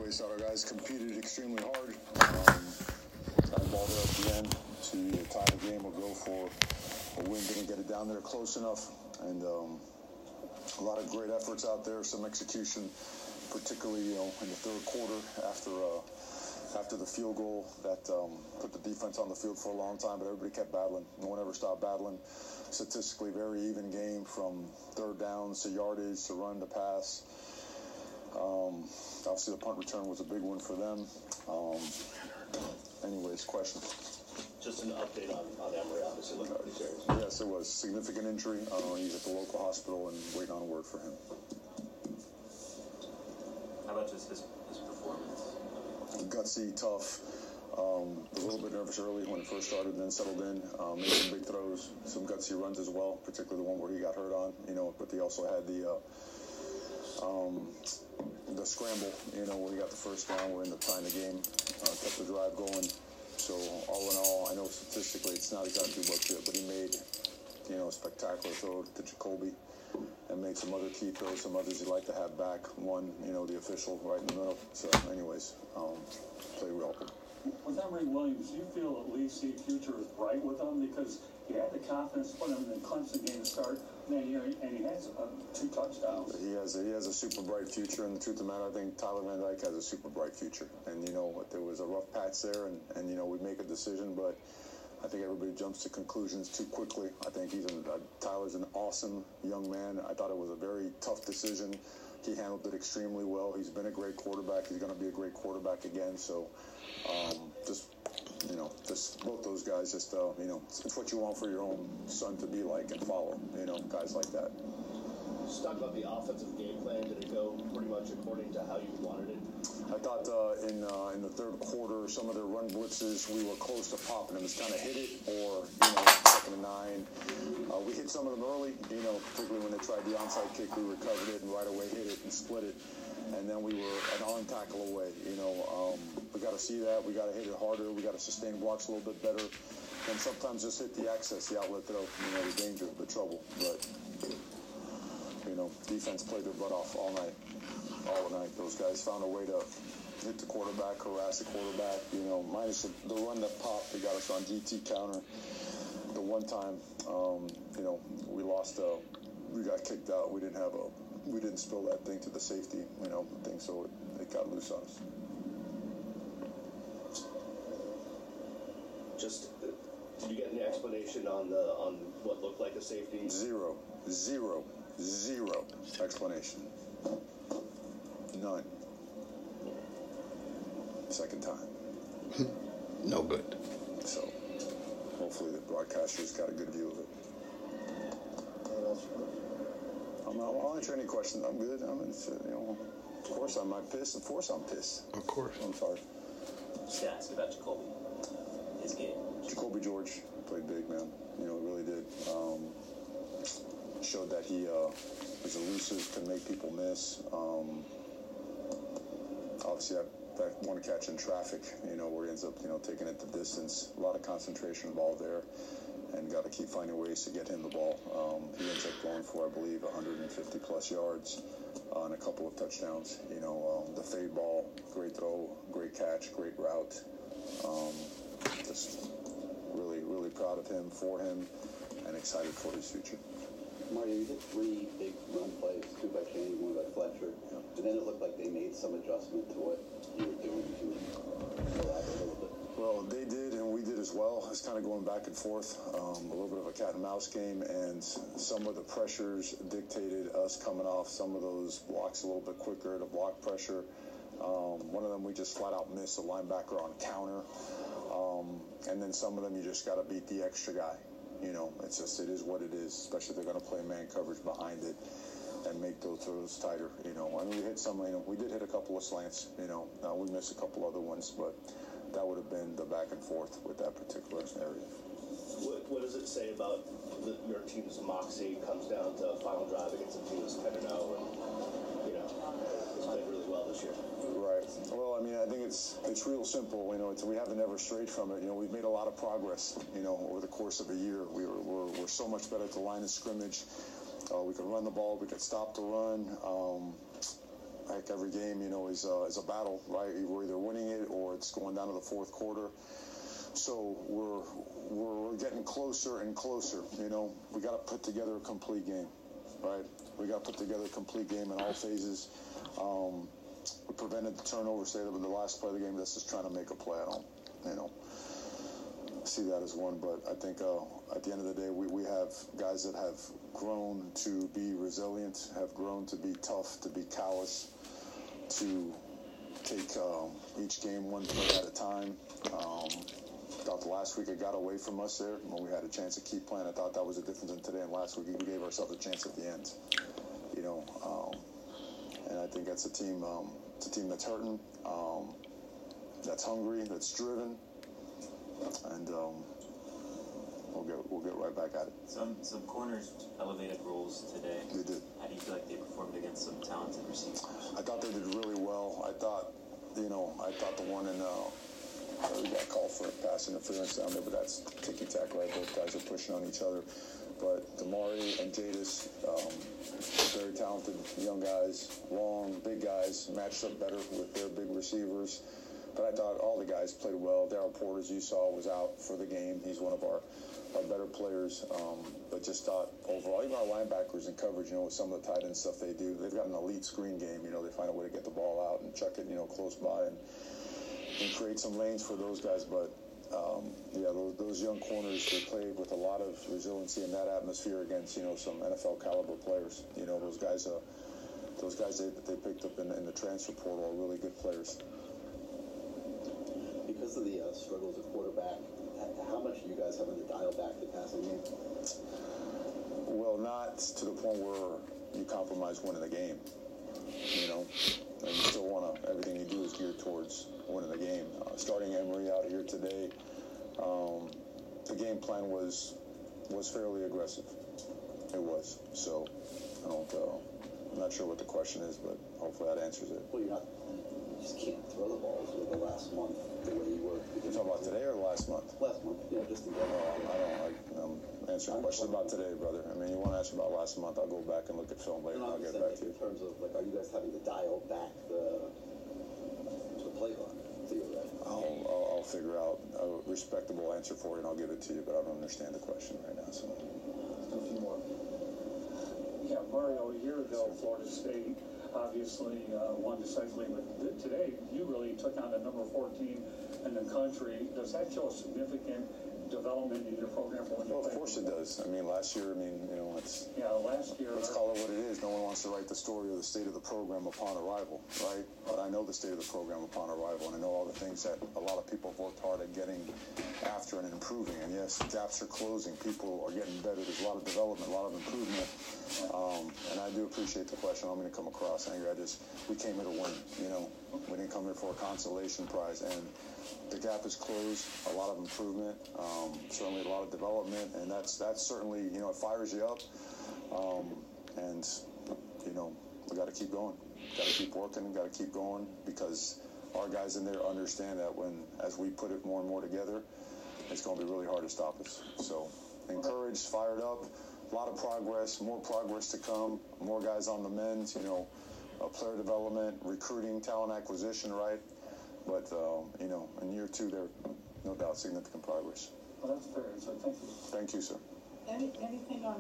anyways, our guys competed extremely hard. Got the ball there at the end to either tie the game or go for a win. Didn't get it down there close enough. And a lot of great efforts out there, some execution, particularly in the third quarter after the field goal that put the defense on the field for a long time, but everybody kept battling. No one ever stopped battling. Statistically, very even game from third downs to yardage to run to pass. Obviously, the punt return was a big one for them. Anyways, question. Just an update on Emory, obviously looking pretty serious. Yes, it was. Significant injury. He's at the local hospital and waiting on a word for him. How about just his performance? Gutsy, tough. A little bit nervous early when it first started, then settled in. Made some big throws, some gutsy runs as well, particularly the one where he got hurt on. But they also had the scramble, where he got the first down. We're in the tying the game, kept the drive going. So all in all, I know statistically it's not exactly what's it, but he made, a spectacular throw to Jacoby and made some other key throws, some others he'd like to have back. One, the official right in the middle. So anyways, played well. With Emory Williams, do you feel at least the future is bright with him? Because he had the confidence to put him in the Clemson game to start that year, and he has 2 touchdowns. He has a super bright future, and the truth of the matter, I think Tyler Van Dyke has a super bright future. And there was a rough patch there, and we make a decision, but I think everybody jumps to conclusions too quickly. I think Tyler's an awesome young man. I thought it was a very tough decision. He handled it extremely well. He's been a great quarterback. He's going to be a great quarterback again. So, just both those guys, it's what you want for your own son to be like and follow, guys like that. Just talk about the offensive game plan. Did it go pretty much according to how you wanted it? I thought in the third quarter, some of their run blitzes, we were close to popping them. It's kind of hit it or, 2nd and 9. We hit some of them early, particularly when they tried the onside kick. We recovered it and right away hit it and split it. And then we were an arm tackle away. We got to see that. We got to hit it harder. We got to sustain blocks a little bit better. And sometimes just hit the access, the outlet throw, the danger, the trouble. But, defense played their butt off all night. Those guys found a way to hit the quarterback, harass the quarterback. Minus the run that popped, they got us on GT counter. The one time, we lost. We got kicked out. We didn't spill that thing to the safety, thing. So it got loose on us. Just, did you get any explanation on what looked like a safety? Zero explanation. None. Second time. No good. So hopefully the broadcasters got a good view of it. I'll answer any questions. I'm good. Of course I'm not pissed. Of course I'm pissed. Of course. I'm sorry. Just ask about Jacoby. His game. Jacoby George played big, man. Really did. Showed that he is elusive, can make people miss. Obviously, that one catch in traffic, where he ends up, taking it the distance. A lot of concentration involved there, and got to keep finding ways to get him the ball. He ends up going for, I believe, 150-plus yards and a couple of touchdowns. The fade ball, great throw, great catch, great route. Just really, really proud of him, for him, and excited for his future. Mario, you did 3 big run plays, 2 by Chaney, 1 by Fletcher, and then it looked like they made some adjustment to what you were doing. Can you elaborate a little bit? Well, they did, and we did as well. It's kind of going back and forth, a little bit of a cat and mouse game, and some of the pressures dictated us coming off some of those blocks a little bit quicker, the block pressure. One of them we just flat out missed a linebacker on counter, and then some of them you just got to beat the extra guy. It is what it is, especially if they're going to play man coverage behind it and make those throws tighter, And we hit some, we did hit a couple of slants, we missed a couple other ones, but that would have been the back and forth with that particular area. What does it say about your team's moxie comes down to final drive against a team that's 10-0 and, it's played really well this year? Right. Well, I think it's real simple. We haven't ever strayed from it. We've made a lot of progress, over the course of a year. We're so much better at the line of scrimmage. We can run the ball. We can stop the run. heck, every game, you know, is a battle, right? We're either winning it or it's going down to the fourth quarter. So we're getting closer and closer. You know, we got to put together a complete game, right? We got to put together a complete game in all phases. We prevented the turnover, say that with the last play of the game. That's just trying to make a play. I don't, you know, see that as one. But I think at the end of the day, we have guys that have grown to be resilient, have grown to be tough, to be callous, to take each game one play at a time. Thought the last week it got away from us there when we had a chance to keep playing. I thought that was a difference in today and last week. We gave ourselves a chance at the end, you know. And I think that's a team. It's a team that's hurting, that's hungry, that's driven, and we'll get right back at it. Some corners elevated roles today. They did. How do you feel like they performed against some talented receivers? I thought they did really well. I thought the one in we got called for pass interference down there, but that's ticky-tack, right? Both guys are pushing on each other. But Damari and Jadis, very talented young guys, long, big guys, matched up better with their big receivers. But I thought all the guys played well. Darryl Porter, as you saw, was out for the game. He's one of our better players. But just thought overall, even our linebackers in coverage, you know, with some of the tight end stuff they do, they've got an elite screen game. You know, they find a way to get the ball out and chuck it, you know, close by and create some lanes for those guys. But yeah, those young corners, they played with a lot of resiliency in that atmosphere against, you know, some NFL caliber players. You know, those guys they picked up in the transfer portal are really good players. Because of the struggles at quarterback, how much are you guys having to dial back the passing game? Well, not to the point where you compromise winning the game. You know, and you still want to, everything you do is geared towards winning the game. Starting Emory out here today, the game plan was fairly aggressive. It was. So I'm not sure what the question is, but hopefully that answers it. Well, you just can't throw the balls with the last month the way you were. You're talking about today or last month? Last month, yeah, just in general. I'm answering questions about today, brother. I mean, you want to ask me about last month, I'll go back and look at film later and I'll get back to you. In terms of, like, are you guys having to dial back the play run? I'll figure out a respectable answer for you and I'll give it to you, but I don't understand the question right now. So, A few more. Yeah, Mario, a year ago, Florida State obviously won decisively, but today you really took on the number 14 in the country. Does that show a significant development in your program? Well, of course it does. I mean, last year, last year. Let's call it what it is. No one wants to write the story of the state of the program upon arrival, right? But I know the state of the program upon arrival, and I know all the things that a lot of people have worked hard at getting after and improving. And yes, gaps are closing. People are getting better. There's a lot of development, a lot of improvement. And I do appreciate the question. I'm going to come across angry. We came here to win, you know. We didn't come here for a consolation prize. And the gap is closed, a lot of improvement, certainly a lot of development, and that's certainly, you know, it fires you up. And, you know, we got to keep going. Got to keep working, got to keep going, because our guys in there understand that as we put it more and more together, it's going to be really hard to stop us. So encouraged, fired up, a lot of progress, more progress to come, more guys on the mend, you know, player development, recruiting, talent acquisition, right? But, you know, in year 2, there, no doubt, significant progress. Well, that's fair. So thank you. Thank you, sir. Anything on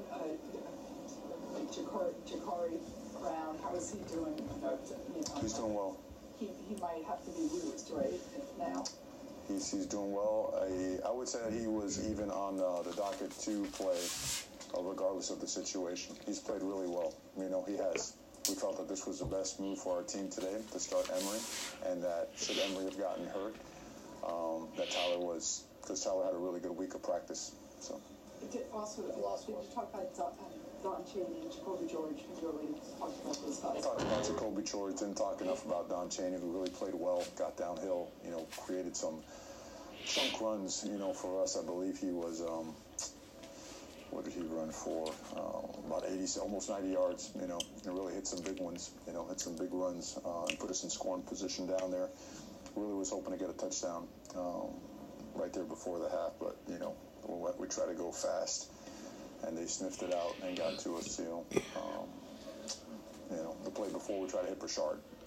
Jakari Brown? How is he doing? He's doing well. He might have to be used, right, now? He's doing well. I would say that he was even on the docket to play, regardless of the situation. He's played really well. You know, he has. We felt that this was the best move for our team today to start Emory, and that should Emory have gotten hurt, that Tyler was, because Tyler had a really good week of practice. So. Did you talk about Don Chaney and Jacoby George? Did you already talk about those guys? Talked about Jacoby George, didn't talk enough about Don Chaney, who really played well, got downhill, you know, created some chunk runs, you know, for us. I believe he was, what did he run for? About 80, almost 90 yards, you know, and really hit some big ones, you know, hit some big runs, and put us in scoring position down there. Really was hoping to get a touchdown right there before the half, but, you know, we tried to go fast, and they sniffed it out and got to us, you know. The play before we tried to hit Brashard,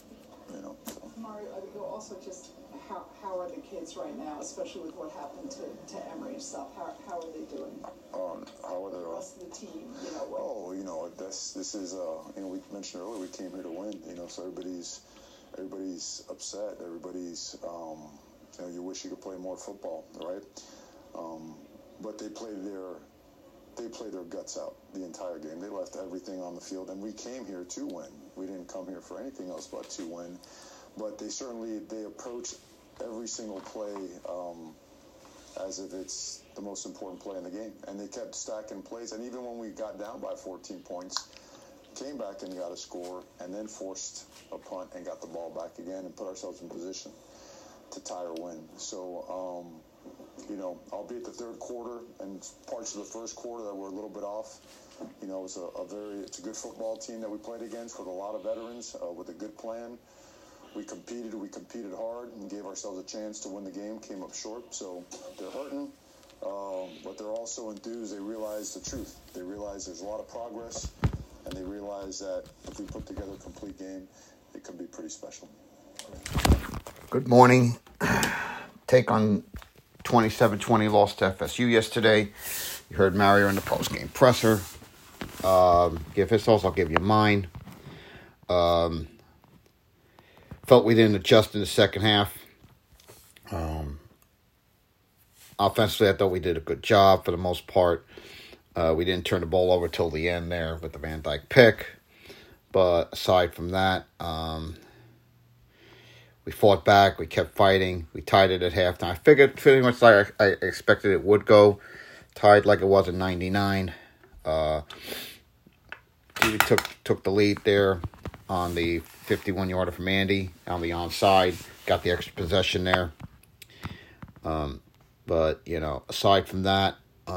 So. Mario, also just how are the kids right now, especially with what happened to Emory and stuff? How are they doing? How are they? The rest of the team, this is we mentioned earlier we came here to win. So everybody's upset. Everybody's you wish you could play more football, right? But they played their guts out the entire game. They left everything on the field, and we came here to win. We didn't come here for anything else but to win. But they approach every single play as if it's the most important play in the game. And they kept stacking plays. And even when we got down by 14 points, came back and got a score, and then forced a punt and got the ball back again and put ourselves in position to tie or win. So, albeit the third quarter and parts of the first quarter that were a little bit off, it's a good football team that we played against with a lot of veterans, with a good plan. We competed hard and gave ourselves a chance to win the game, came up short. So they're hurting, but they're also enthused. They realize the truth. They realize there's a lot of progress, and they realize that if we put together a complete game, it could be pretty special. Good morning. Take on 27-20 loss to FSU yesterday. You heard Mario in the postgame presser. Give his thoughts, I'll give you mine. Felt we didn't adjust in the second half. Offensively, I thought we did a good job for the most part. We didn't turn the ball over till the end there with the Van Dyke pick. But aside from that, we fought back. We kept fighting. We tied it at halftime. I figured pretty much like I expected it would go. Tied like it was in 99. We took the lead there on the 51-yarder from Andy on the onside. Got the extra possession there. But, aside from that,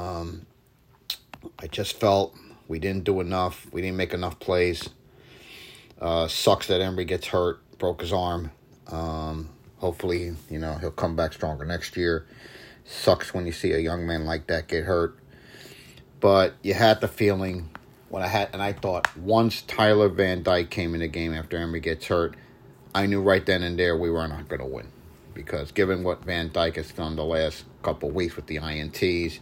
I just felt we didn't do enough. We didn't make enough plays. Sucks that Emory gets hurt. Broke his arm. Hopefully, he'll come back stronger next year. Sucks when you see a young man like that get hurt. But you had the feeling I thought once Tyler Van Dyke came in the game after Emory gets hurt, I knew right then and there we were not going to win. Because given what Van Dyke has done the last couple of weeks with the INTs,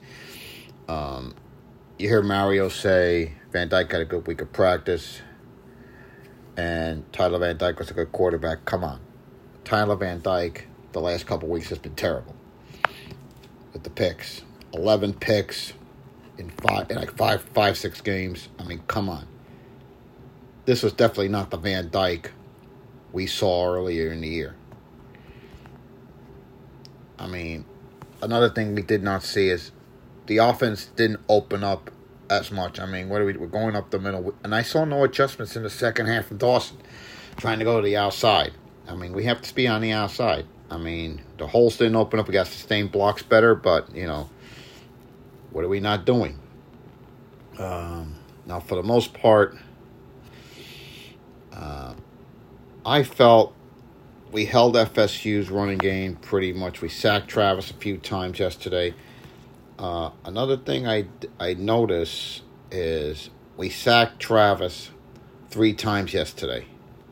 you hear Mario say Van Dyke had a good week of practice and Tyler Van Dyke was a good quarterback. Come on. Tyler Van Dyke the last couple of weeks has been terrible with the picks. 11 picks in five, 6 games. I mean, come on. This was definitely not the Van Dyke we saw earlier in the year. I mean, another thing we did not see is the offense didn't open up as much. I mean, we're going up the middle. And I saw no adjustments in the second half from Dawson trying to go to the outside. I mean, we have to be on the outside. I mean, the holes didn't open up. We got sustained blocks better, but, what are we not doing? Now, for the most part, I felt we held FSU's running game pretty much. We sacked Travis a few times yesterday. Another thing I noticed is we sacked Travis 3 times yesterday.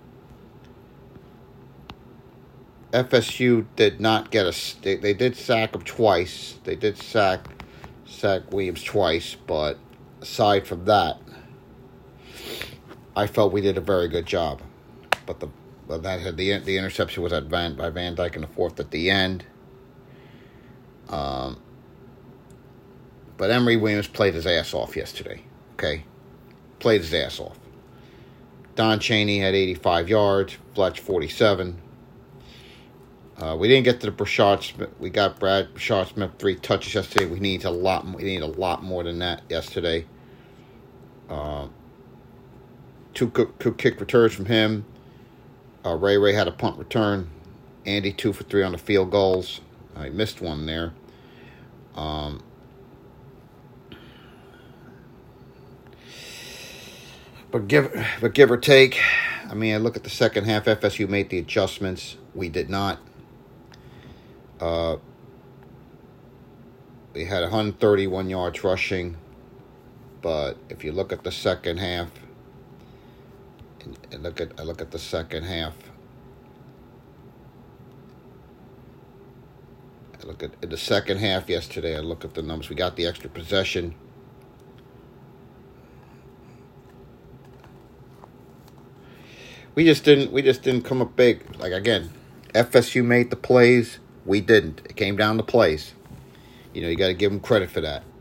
FSU did not get they did sack him twice. They did sack Williams twice, but aside from that, I felt we did a very good job. But the interception was by Van Dyke in the 4th at the end. But Emory Williams played his ass off yesterday. Okay, played his ass off. Don Chaney had 85 yards. Fletch 47. We didn't get to the Brashard Smith. We got Brashard Smith 3 touches yesterday. We need a lot more than that yesterday. 2 kick returns from him. Ray had a punt return. Andy 2 for 3 on the field goals. I missed one there. But give or take, I mean, I look at the second half. FSU made the adjustments. We did not. We had 131 yards rushing, but if you look at the second half, and I look at the second half, I look at in the second half yesterday. I look at the numbers. We got the extra possession. We just didn't come up big. Like, again, FSU made the plays. We didn't. It came down to plays. You know, you got to give them credit for that.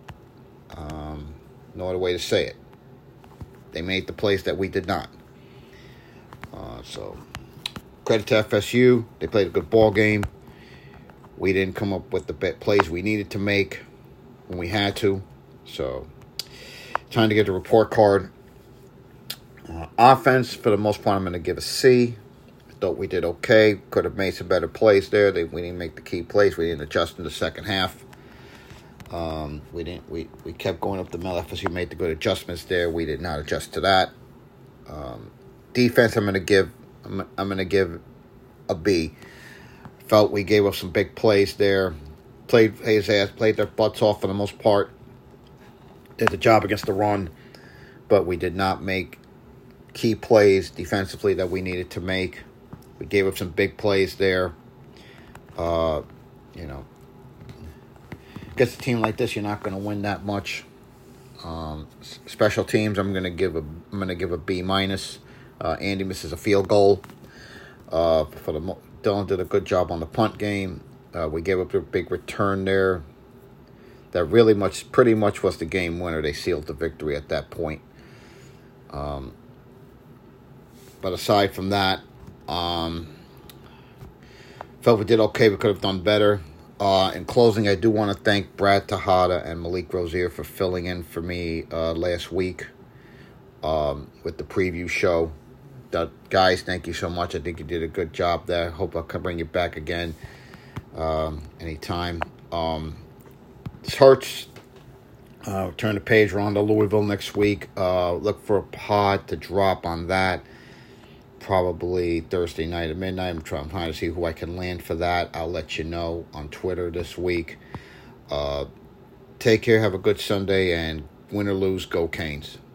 No other way to say it. They made the plays that we did not. So, credit to FSU. They played a good ball game. We didn't come up with the plays we needed to make when we had to. So, time to get the report card. Offense, for the most part, I'm going to give a C. I thought we did okay. Could have made some better plays there. We didn't make the key plays. We didn't adjust in the second half. We kept going up the middle. FSU made the good adjustments there. We did not adjust to that. Defense, I'm going to give a B. Felt we gave up some big plays there. Played their butts off for the most part. Did the job against the run, but we did not make key plays defensively that we needed to make. We gave up some big plays there. Against a team like this, you're not going to win that much. Special teams, I'm going to give a B minus. Andy misses a field goal. Dylan did a good job on the punt game. We gave up a big return there. That pretty much was the game winner. They sealed the victory at that point. But aside from that, felt we did okay. We could have done better. In closing, I do want to thank Brad Tejada and Malik Rozier for filling in for me last week with the preview show. Guys, thank you so much. I think you did a good job there. Hope I can bring you back again anytime. This hurts. Turn the page. We're on to Louisville next week. Look for a pod to drop on that. Probably Thursday night at midnight. I'm trying to see who I can land for that. I'll let you know on Twitter this week. Take care. Have a good Sunday. And win or lose, go Canes.